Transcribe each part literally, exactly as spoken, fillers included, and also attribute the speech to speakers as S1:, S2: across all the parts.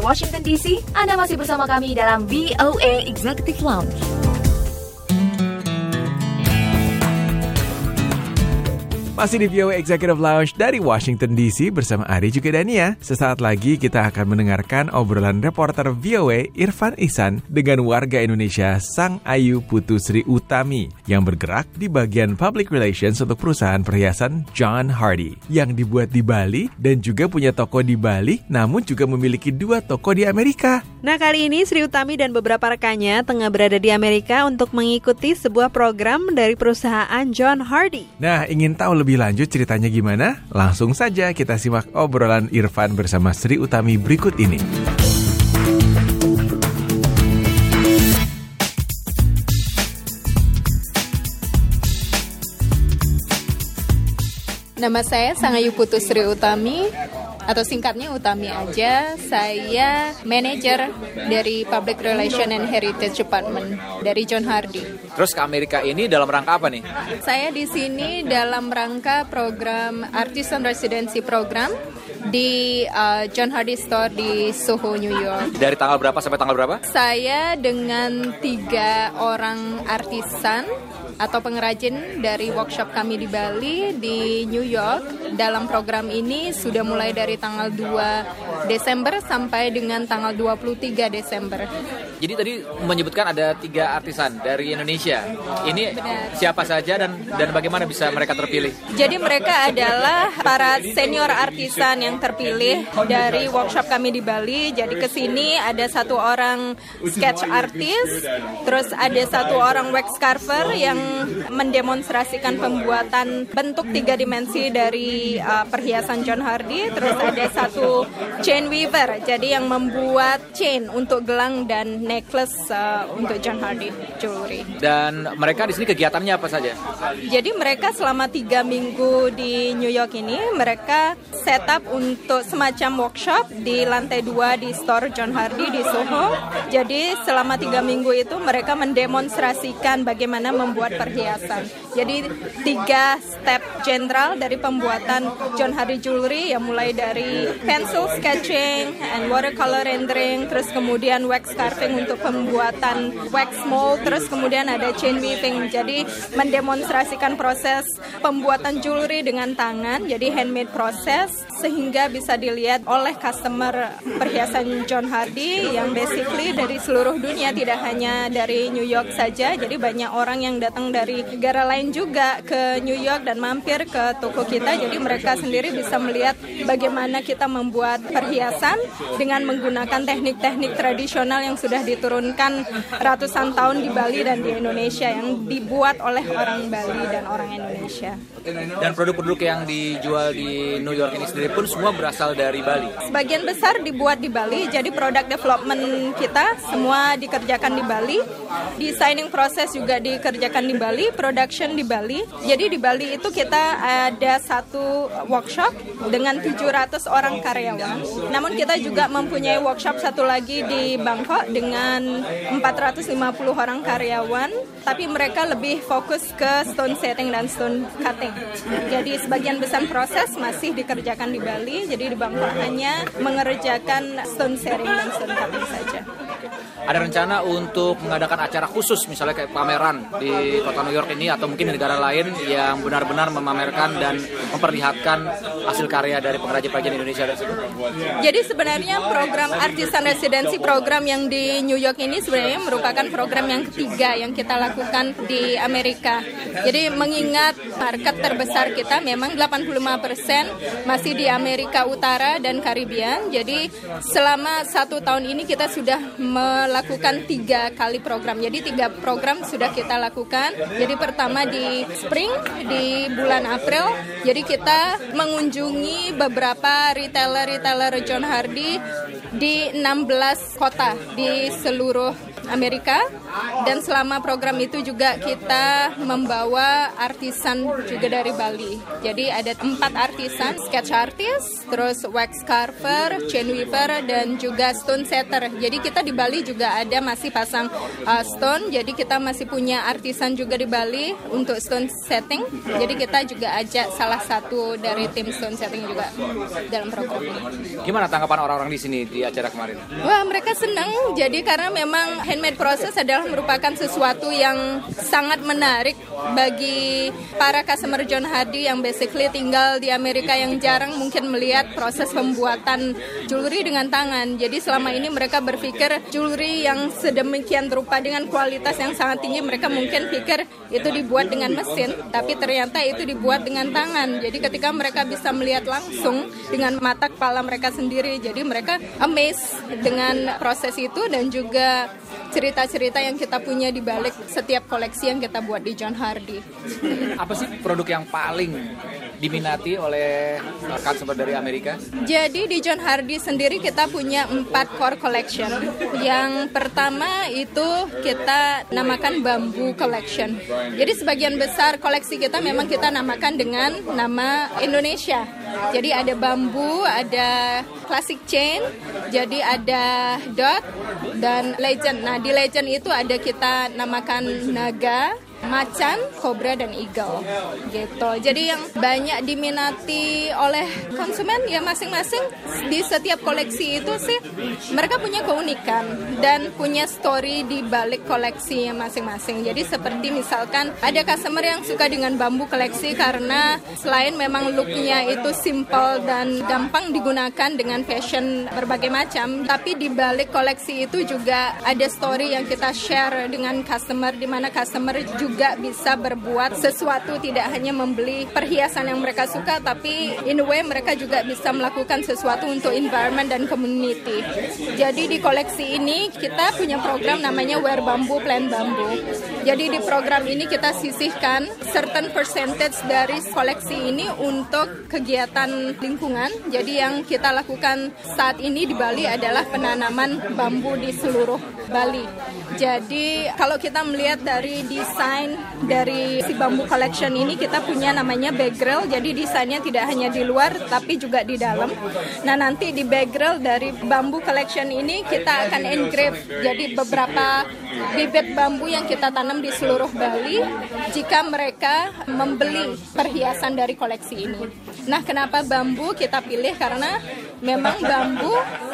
S1: Washington D C, Anda masih bersama kami dalam V O A Executive Lounge.
S2: Masih di V O A Executive Lounge dari Washington D C bersama Ari juga Dania. Sesaat lagi kita akan mendengarkan obrolan reporter V O A Irfan Ihsan dengan warga Indonesia Sang Ayu Putu Sri Utami yang bergerak di bagian public relations untuk perusahaan perhiasan John Hardy yang dibuat di Bali dan juga punya toko di Bali namun juga memiliki dua toko di Amerika.
S3: Nah, kali ini Sri Utami dan beberapa rekannya tengah berada di Amerika untuk mengikuti sebuah program dari perusahaan John Hardy.
S2: Nah, ingin tahu lebih lanjut ceritanya gimana? Langsung saja kita simak obrolan Irfan bersama Sri Utami berikut ini.
S4: Nama saya Sang Ayu Putu Sri Utami, atau singkatnya Utami aja. Saya manajer dari Public Relation and Heritage Department dari John Hardy.
S5: Terus ke Amerika ini dalam rangka apa nih?
S4: Saya di sini dalam rangka program Artisan Residency Program di uh, John Hardy Store di Soho, New York.
S5: Dari tanggal berapa sampai tanggal berapa?
S4: Saya dengan tiga orang artisan atau pengrajin dari workshop kami di Bali, di New York. Dalam program ini sudah mulai dari tanggal dua Desember sampai dengan tanggal dua puluh tiga Desember.
S5: Jadi tadi menyebutkan ada tiga artisan dari Indonesia. Ini benar. Siapa saja dan dan bagaimana bisa mereka terpilih?
S4: Jadi mereka adalah para senior artisan yang terpilih dari workshop kami di Bali. Jadi ke sini ada satu orang sketch artist, terus ada satu orang wax carver yang mendemonstrasikan pembuatan bentuk tiga dimensi dari uh, perhiasan John Hardy. Terus ada satu chain weaver, jadi yang membuat chain untuk gelang dan necklace uh, untuk John Hardy jewelry.
S5: Dan mereka di sini kegiatannya apa saja?
S4: Jadi mereka selama tiga minggu di New York ini mereka set up untuk semacam workshop di lantai dua di store John Hardy di Soho. Jadi selama tiga minggu itu mereka mendemonstrasikan bagaimana membuat perhiasan. Jadi tiga step general dari pembuatan John Hardy jewelry yang mulai dari pencil sketching and watercolor rendering, terus kemudian wax carving untuk pembuatan wax mold, terus kemudian ada chain weaving. Jadi mendemonstrasikan proses pembuatan jewelry dengan tangan, jadi handmade proses sehingga bisa dilihat oleh customer perhiasan John Hardy yang basically dari seluruh dunia, tidak hanya dari New York saja. Jadi banyak orang yang datang dari negara lain juga ke New York dan mampir ke toko kita. Jadi mereka sendiri bisa melihat bagaimana kita membuat perhiasan dengan menggunakan teknik-teknik tradisional yang sudah diturunkan ratusan tahun di Bali dan di Indonesia, yang dibuat oleh orang Bali dan orang Indonesia.
S5: Dan produk-produk yang dijual di New York ini sendiri pun semua berasal dari Bali?
S4: Sebagian besar dibuat di Bali, jadi produk development kita semua dikerjakan di Bali. Designing proses juga dikerjakan di Bali, production di Bali. Jadi di Bali itu kita ada satu workshop dengan tujuh ratus orang karyawan. Namun kita juga mempunyai workshop satu lagi di Bangkok dengan empat ratus lima puluh orang karyawan, tapi mereka lebih fokus ke stone setting dan stone cutting. Jadi sebagian besar proses masih dikerjakan di Bali, jadi di Bangkok hanya mengerjakan stone setting dan stone cutting saja.
S5: Ada rencana untuk mengadakan acara khusus misalnya kayak pameran di kota New York ini atau mungkin di negara lain yang benar-benar memamerkan dan memperlihatkan hasil karya dari pengrajin-pengrajin Indonesia tersebut?
S4: Jadi sebenarnya program Artisan Residency program yang di New York ini sebenarnya merupakan program yang ketiga yang kita lakukan di Amerika. Jadi mengingat market terbesar kita memang delapan puluh lima persen masih di Amerika Utara dan Karibian. Jadi selama satu tahun ini kita sudah melakukan tiga kali program. Jadi tiga program sudah kita lakukan. Jadi pertama di spring, di bulan April. Jadi kita mengunjungi beberapa retailer-retailer John Hardy di enam belas kota di seluruh Amerika. Dan selama program itu juga kita membawa artisan juga dari Bali. Jadi ada empat artisan, sketch artist, terus wax carver, chain weaver, dan juga stone setter. Jadi kita di Bali juga juga ada masih pasang uh, stone. Jadi kita masih punya artisan juga di Bali untuk stone setting. Jadi kita juga ajak salah satu dari tim stone setting juga dalam program ini.
S5: Gimana tanggapan orang-orang di sini di acara kemarin?
S4: Wah, mereka senang. Jadi karena memang handmade process adalah merupakan sesuatu yang sangat menarik bagi para customer John Hardy yang basically tinggal di Amerika, yang jarang mungkin melihat proses pembuatan jewelry dengan tangan. Jadi selama ini mereka berpikir jewelry yang sedemikian rupa dengan kualitas yang sangat tinggi, mereka mungkin pikir itu dibuat dengan mesin, tapi ternyata itu dibuat dengan tangan. Jadi ketika mereka bisa melihat langsung dengan mata kepala mereka sendiri, jadi mereka amazed dengan proses itu dan juga cerita-cerita yang kita punya di balik setiap koleksi yang kita buat di John Hardy.
S5: Apa sih produk yang paling diminati oleh customer dari Amerika?
S4: Jadi di John Hardy sendiri kita punya empat core collection. Yang pertama itu kita namakan bambu collection. Jadi sebagian besar koleksi kita memang kita namakan dengan nama Indonesia. Jadi ada bambu, ada classic chain, jadi ada dot dan legend. Nah di legend itu ada kita namakan naga, macan, kobra, dan eagle gitu. Jadi yang banyak diminati oleh konsumen ya masing-masing di setiap koleksi itu sih mereka punya keunikan dan punya story di balik koleksi masing-masing. Jadi seperti misalkan ada customer yang suka dengan bambu koleksi karena selain memang looknya itu simple dan gampang digunakan dengan fashion berbagai macam, tapi di balik koleksi itu juga ada story yang kita share dengan customer, di mana customer juga juga bisa berbuat sesuatu, tidak hanya membeli perhiasan yang mereka suka, tapi in a way mereka juga bisa melakukan sesuatu untuk environment dan community. Jadi di koleksi ini kita punya program namanya Wear Bambu, Plan Bambu. Jadi di program ini kita sisihkan certain percentage dari koleksi ini untuk kegiatan lingkungan. Jadi yang kita lakukan saat ini di Bali adalah penanaman bambu di seluruh Bali. Jadi kalau kita melihat dari desain dari si bambu collection ini, kita punya namanya backgrill. Jadi desainnya tidak hanya di luar tapi juga di dalam. Nah nanti di backgrill dari bambu collection ini kita akan engrave. Jadi beberapa bibit bambu yang kita tanam di seluruh Bali jika mereka membeli perhiasan dari koleksi ini. Nah kenapa bambu kita pilih? Karena memang bambu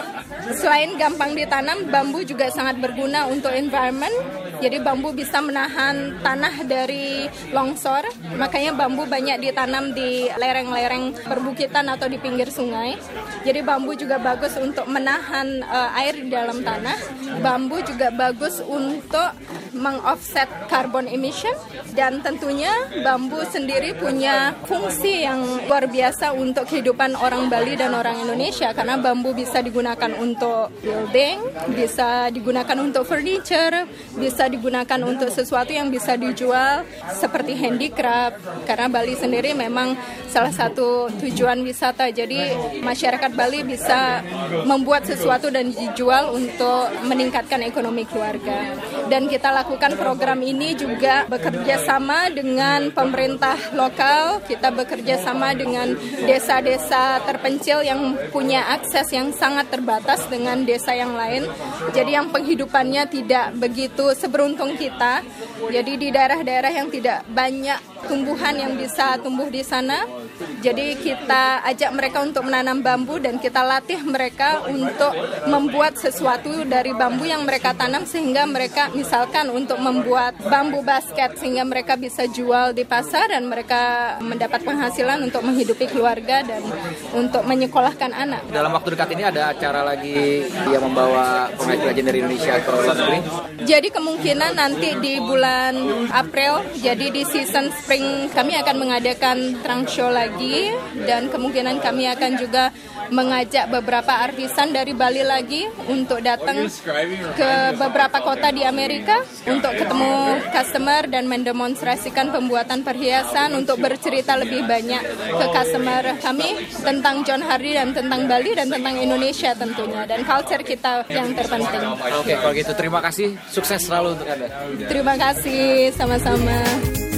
S4: selain gampang ditanam, bambu juga sangat berguna untuk environment. Jadi bambu bisa menahan tanah dari longsor. Makanya bambu banyak ditanam di lereng-lereng perbukitan atau di pinggir sungai. Jadi bambu juga bagus untuk menahan uh, air di dalam tanah. Bambu juga bagus untuk meng-offset carbon emission. Dan tentunya bambu sendiri punya fungsi yang luar biasa untuk kehidupan orang Bali dan orang Indonesia. Karena bambu bisa digunakan untuk building, bisa digunakan untuk furniture, bisa digunakan untuk sesuatu yang bisa dijual seperti handicraft. Karena Bali sendiri memang salah satu tujuan wisata. Jadi masyarakat Bali bisa membuat sesuatu dan dijual untuk meningkatkan ekonomi keluarga. Dan kita lakukan program ini juga bekerja sama dengan pemerintah lokal. Kita bekerja sama dengan desa-desa terpencil yang punya akses yang sangat terbatas dengan desa yang lain. Jadi yang penghidupannya tidak begitu seberuntung kita. Jadi di daerah-daerah yang tidak banyak tumbuhan yang bisa tumbuh di sana, jadi kita ajak mereka untuk menanam bambu dan kita latih mereka untuk membuat sesuatu dari bambu yang mereka tanam, sehingga mereka misalkan untuk membuat bambu basket sehingga mereka bisa jual di pasar dan mereka mendapat penghasilan untuk menghidupi keluarga dan untuk menyekolahkan anak.
S5: Dalam waktu dekat ini ada acara lagi yang membawa pengrajin dari Indonesia ke luar negeri?
S4: Jadi kemungkinan nanti di bulan April, jadi di season spring kami akan mengadakan trunk show lagi, dan kemungkinan kami akan juga mengajak beberapa artisan dari Bali lagi untuk datang ke beberapa kota di Amerika untuk ketemu customer dan mendemonstrasikan pembuatan perhiasan, untuk bercerita lebih banyak ke customer kami tentang John Hardy dan tentang Bali dan tentang Indonesia tentunya, dan culture kita yang terpenting.
S5: Oke, kalau gitu terima kasih, sukses selalu untuk Anda.
S4: Terima kasih, sama-sama.